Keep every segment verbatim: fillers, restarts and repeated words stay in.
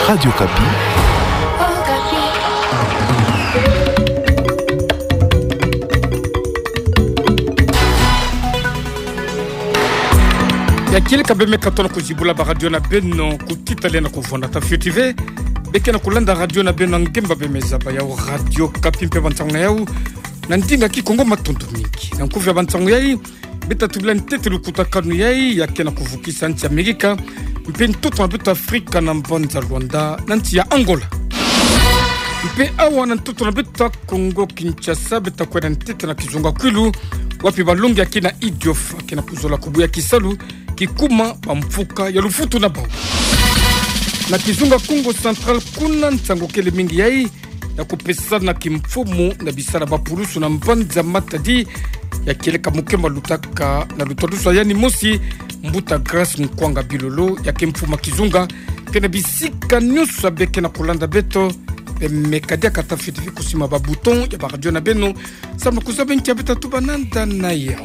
Radio Kapi. Ya kile kabeme katona kuzibula ba radio na beno kutitale na kuvonda ta F T V bekena kulanda radio na beno ngemba bemeza ba ya Radio Kapi mpe bantanga yau na ndinga ki Kongo matundu mingi na nkuvya bantanga yai beta tubila ntete lukutakanu yai ya kena kuvukisa nchi Amerika mpe ntoto na beta Afrika na mbonza Rwanda na nchi ya Angola mpe awa na ntoto na beta Kongo Kinshasa beta kwenda ntete na kizunga kwilu wapi balongi akina idiofa kena kuzola kubuya kisalu kikuma pamfuka ya lufutu na bao na kizunga Kongo Central kuna ntango kele mingi yai ya kupesa na kimfumu na bisara bapurusu na mvanza matadi ya keleka mukemba lutaka na lutodusa yani mosi mbuta Grace Nkwanga Bilolo ya kimfuma kizunga kena bisika nyusa beke na kulanda beto mekadia katafiti kusima ba bouton ya ba radio na beno sama kusabe ntia beta tubananda na yao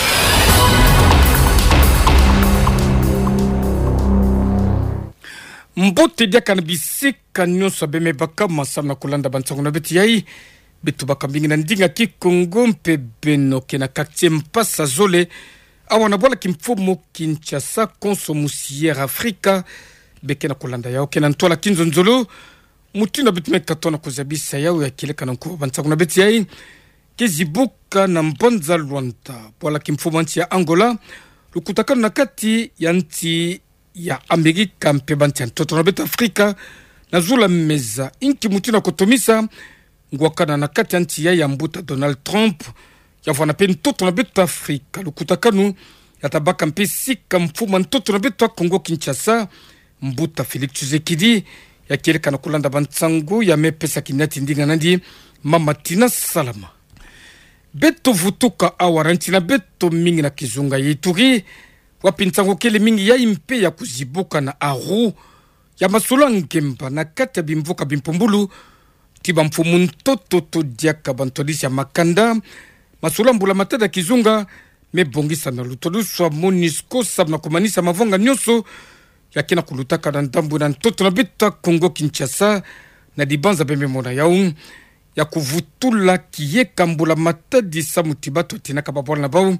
mbote dia kana bisika nyusa beme baka masama kulanda bantango na beti yai betu baka mbingi na ndinga ki Kongo mpe beno kena kaktie mpasa zole awana bola kimfumo Kinshasa konsomusiere Afrika beke na kulanda yao kena ntola kinzo nzolo mutina bitme katona kuzabisa yao ya kileka na nkuwa bantango na beti yai kizibuka na mbonza Rwanda bola kimfumo nchi ya Angola lukutakano na kati ya nchi ya Amerika mpe banti ya ntoto na beta Afrika na zula meza inki mutina kotomisa ngwakana na kati ya nchi ya mbuta Donald Trump ya vwana pe ntoto na beta Afrika lukutakanu ya tabaka mpe sika mfuma ntoto na beta Kongo Kinshasa mbuta Felix Tshisekedi ya kieleka na kulanda bantsangu ya mepesa kinyati ndinga nandi Mama Tina Salama beto vutuka awaranti na beto mingi na kizunga yituri wapintango kele mingi ya impe ya kuzibuka na aru ya masolo ngemba na kati ya bimvuka bimpumbulu tiba mfumu ntoto to diaka bantolisi ya makanda masolo mbula matada kizunga mebongisa na lutoluswa Monisco sabna kumanisa mavonga nyoso ya kena kulutaka na ndambu na ntoto na beta Kongo Kinshasa na dibanza beme mona yaung ya kuvutula kiyeka mbula matadi sa mutibato tinaka babola na bau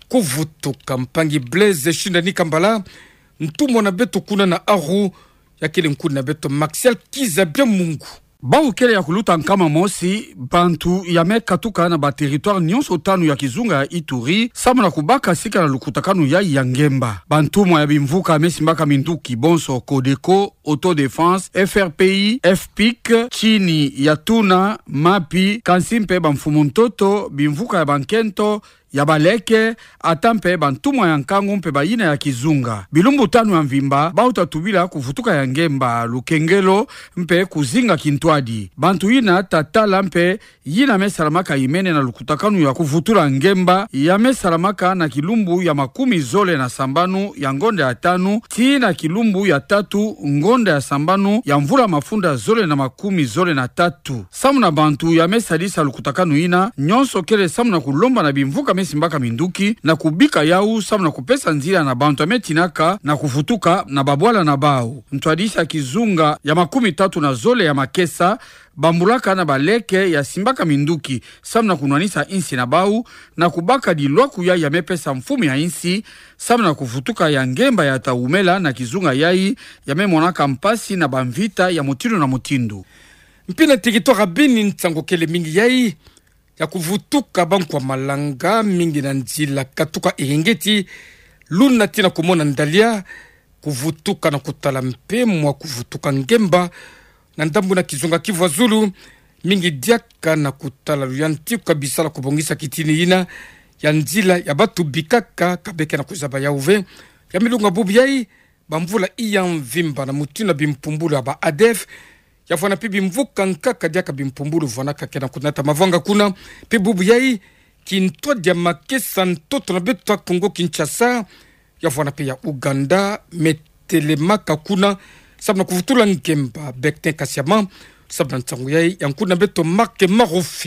kuvutuka mpangi Blaise Shinda Nikambala ntumo na beto kuna na aru ya kele nkuna na beto Maxiel Kizabia Mungu Bau kele ya kuluta nkama mosi bantu ya meka tuka na ba territoire nyonso tanu ya kizunga ya Ituri sama na kubaka sika na lukutakanu ya yangemba bantu mwa ya bimvuka mesimbaka minduki bonso Kodeko Autodefense F R P I F P I C chini ya tuna mapi kansimpe bamfumu ntoto bimvuka ya bankento ya baleke atampe bantumwa ya nkangu mpe bayina ya kizunga bilumbu tanu ya mvimba bauta tubila kufutuka ya ngemba lukengelo mpe kuzinga kintwadi bantu yina tatala mpe yina mesalamaka imene na lukutakanu ya kufutula ngemba ya mesalamaka na kilumbu ya makumi zole na sambanu ya ngonde ya tanu ti na kilumbu ya tatu ngonde ya sambanu ya mvula mafunda zole na makumi zole na tatu samu na bantu ya mesadisa lukutakanu yina nyonso kele samu na kulomba na bimvuka mesimbaka minduki na kubika yau samu na kupesa nzila na bantu ametinaka na kufutuka na babwala na bao mtuadisa kizunga ya makumi tatu na zole ya makesa bambulaka na baleke ya simbaka minduki samu na kunwanisa insi na bau na kubaka dilwaku ya ya mepesa mfumi ya insi samu na kufutuka ya ngemba ya taumela na kizunga yai ya memonaka mpasi na bamvita ya mutindo na mutindu mpina territoire bini ntango kele mingi yai ya kuvutuka bankwa malanga mingi na nzila katuka ehengeti luna tina kumona ndalia kuvutuka na kutala mpe mwa kuvutuka ngemba na ndambu na kizunga Kivu Zulu mingi diaka na kutala luyanti kabisa la kubongisa kitini ina ya nzila ya batu bikaka kabeke na kuzaba ya uve ya milunga bubi yai bamvula iya mvimba na mutina bimpumbulu ya ba A D F ya fwana pibi mvuka nkaka diaka bimpumbulu vwana kakena kunata mavanga kuna pibubu yai kintwa dia makesa ntoto na beto Kongo Kinshasa ya fwana pe ya Uganda metelemaka kuna sabna kuvutula ngemba bekten kasiama sabna ntangu yai yankuna beto Marke Marofimbo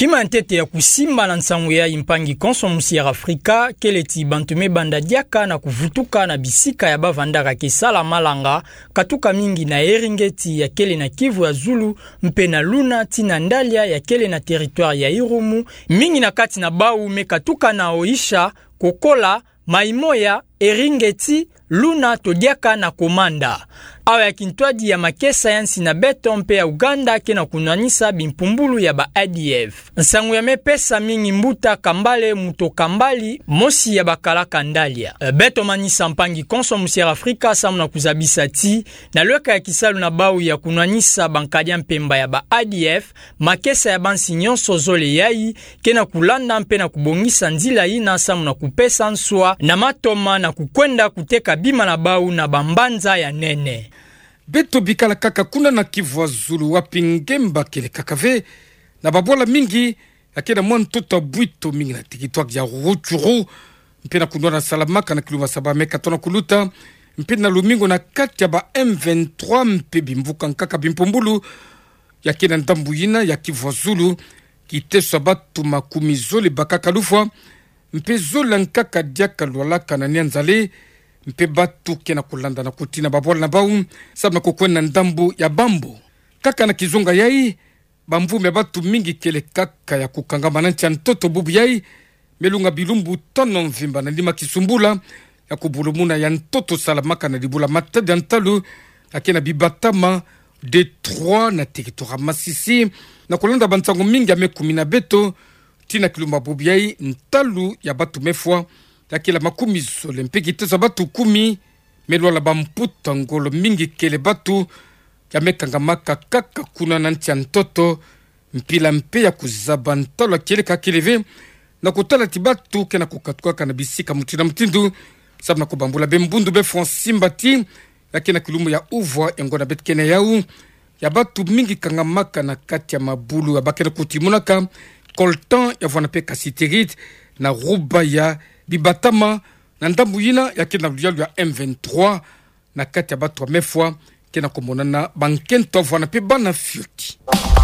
Kima ntete ya kusimba na nsangu ya impangi konsomusi ya Afrika keleti bantume banda diaka na kuvutuka na bisika ya bavandaka kesala malanga katuka mingi na Eringeti ya kele na Kivu ya Zulu mpe na Luna tina Ndalia ya kele na territoire ya Irumu mingi na kati na Bau me katuka na Oisha Kokola Maimoya Eringeti Luna todiaka na Komanda awa ya kintwadi ya makesa yansi na beto mpe ya Uganda kena kunanisa bimpumbulu ya ba A D F. Nsangu ya mepesa mingi mbuta kambale muto kambali mosi ya bakala kandalia. Beto manisa mpangi konsomusi ya Afrika samuna kuzabisa ti na lweka ya kisalu na bau ya kunanisa bankadia mpemba ya ba A D F makesa ya bansi nyonso zole yai kena kulanda mpe na kubongisa nzila ina samuna kupesa nswa na matoma na kukwenda kuteka bima na bau na bambanza ya nene. Beto bikala kaka kuna na Kivu Zulu wapi ngemba kele kakave na babola mingi akena mwa ntoto bwito mingi na tikitwak ya Rutshuru mpe na kunwa na Salamaka na kiluma saba meka tona kuluta mpe na lumingo na kati ya ba M vingt-trois mpe bimvuka nkaka bimpumbulu ya kena ndambuyina ya Kivu Zulu kiteswa batu makumi zole bakaka lufwa mpe zola nkaka diaka lwalaka na nianzale mpe batu kena kulanda na kutina babola na bau sabu na kukwena ndambu ya bambo kaka na kizunga yai bamvume ya batu mingi kele kaka ya kukangama na nchi ya ntoto bubu yai melunga bilumbu tono mvimba na lima kisumbula ya kubulumuna ya ntoto Salamaka na libula matadi ya ntalu akena bibatama Detroit na teritora Masisi na kulanda bantango mingi ya mekumi na beto tina kilumba bubu yai ntalu ya batu mefwa yakila makumi zole mpe kitesa batu kumi melwala bamputa ngolo mingi kele batu ya mekangamaka kaka kuna na nchi ya ntoto mpila mpe ya kuzaba ntalo kele kakileve na kutala tibatu kena kukatuka na bisika mutina mtindu sabu na kubambula bembundu be Fransimbati yakena kilumu ya uvwa engona betkene yau ya batu mingi kangamaka na kati ya mabulu ya bakena kutimunaka koltan ya vwana pe kasiterit na Rubaya bibatama na ndambu yina ya kena luyalu ya M vingt-trois na kati ya batu wa mefwa kena kumonana bankento vwana pe bana fiuti.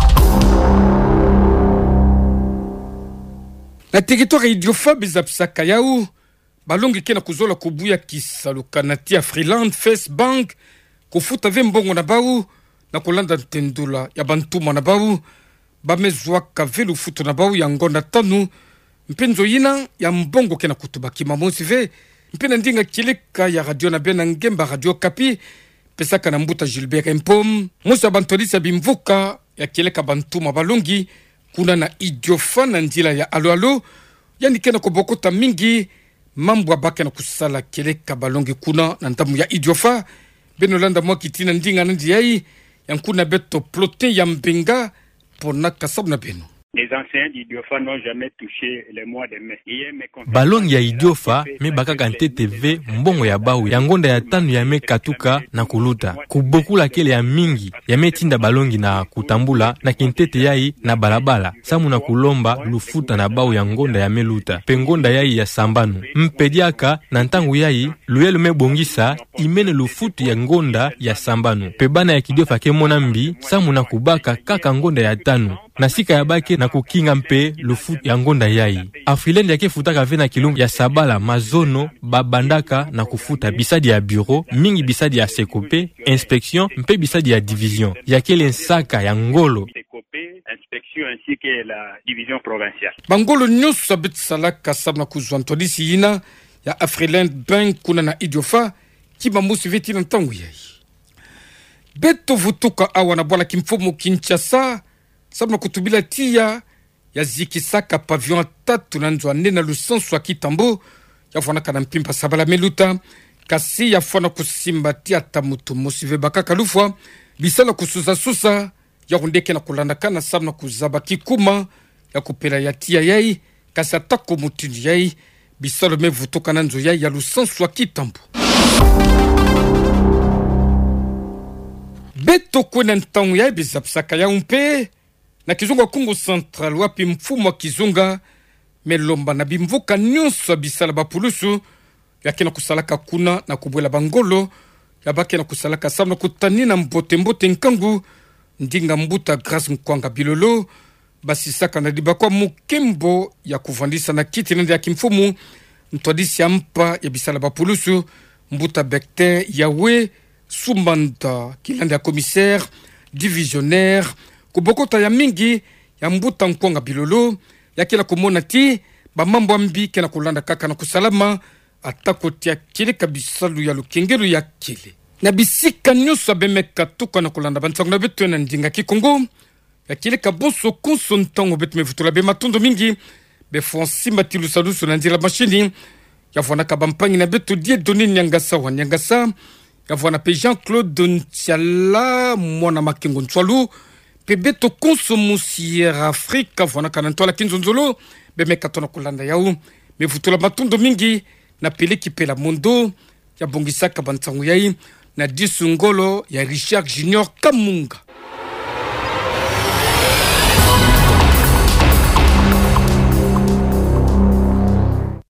Na territoire idiofa bizapsaka yau balongi kena kuzola kubuya kisaluka na tia Freeland Face Bank kufuta ve mbongo na bau na kulanda ntendula ya bantuma na bau bamezwaka velu futo na bau ya ngonda tanu mpenzo yina ya mbongo kena kutubaki mamonsi ve mpena ndinga kileka ya radio na bena ngemba Radio Kapi pesaka na mbuta Gilbert Mpom musa bantolisa bimvuka ya kileka bantuma balongi kuna na idiofa na njila ya alo alo yani kena kubokota mingi mambo abaka na kusala kileka balongi kuna na ntamu ya idiofa benolanda mwa kitina ndinga nandi yai yankuna beto plote ya mbenga pona kasabu na beno. Les anciens d'Idiofa n'ont jamais touché les mois de mai. Balongi ya Idiofa me bakaka ntete ve mbongo ya bau ya ngonda ya tanu ya me katuka na kuluta kubokula kele ya mingi ya me tinda balongi na kutambula na kintete yai na balabala samu na kulomba lufuta na bau ya ngonda ya meluta pe ngonda yai ya sambanu mpediaka na ntangu yai luyelu me bongisa imene lufutu ya ngonda ya sambanu pe bana ya Kidiofa ke monambi samu na kubaka kaka ngonda ya tanu na sika ya bake na kukinga mpe lufu ya ngonda yai. Afriland yake futaka ve na kilungu ya sabala mazono babandaka na kufuta bisadi ya bureau, mingi bisadi ya sekope, inspection, mpe bisadi ya division. Yakele nsaka ya ngolo. Inspection ainsi que la division provinciale. Bangolo nyusu sabit salaka sabna kuzwantolisi yina ya Afriland Bank kuna na Idiofa kiba musi veti na ntangu yai. Beto vutuka awa na bwala kimfumu Kinshasa sabna kutubila tia ya zikisaka pavion tatu na nzwa nena lusansu wa kitambo ya fwana kana mpimpa sabala meluta kasi ya fwana kusimba tia tamutu musive baka kalufwa bisala kususa susa ya hundeke na kulandakana sabna kuzaba kikuma ya kupela ya tia yai kasi atako mutini yai bisala mevutoka na nzo yai ya lusansu wa kitambo. Beto kwena ntangu yai bizapsaka ya umpe na kizunga Kongo Central wapi mfumo wa kizunga melomba na bimvuka nyonso bisala bapulusu yakena kusalaka kuna na kubwela bangolo yabake na kusalaka sabna kutanina mbote mbote nkangu ndinga mbuta Grace Mkwanga Bilolo basisaka na dibakwa mukembo ya kuvandisa na kiti nende ya kimfumu mtwadisi ya mpa ya bisala bapulusu mbuta bektin yawe sumanda kilanda ya commissaire divisionnaire kubokota ya mingi ya mbuta nkwanga bilolo ya kila kumona ti bamambo ambi kena kulanda kaka na kusalama atakotia kile kabisalu ya lukengelu ya kile na bisika nyuso bemeka tuka na kulanda bantangu na betu na ndinga kikongo ya kile kaboso konso ntango betu mevutula be matondo mingi be fonsi matilu salusu na ndira machini ya vwana kabampangi na betu die doni nyangasa wa nyangasa ya vwana pe Jean-Claude Ntiala mwana makengo ntwalu pe beto konso musiera Afrika vwana kanantwala kinzonzolo bemeka tona kulanda yau mevutula matondo mingi na peleki pela mondo ya bongisaka bantangu yai na disungolo ya Richard Junior Kamunga.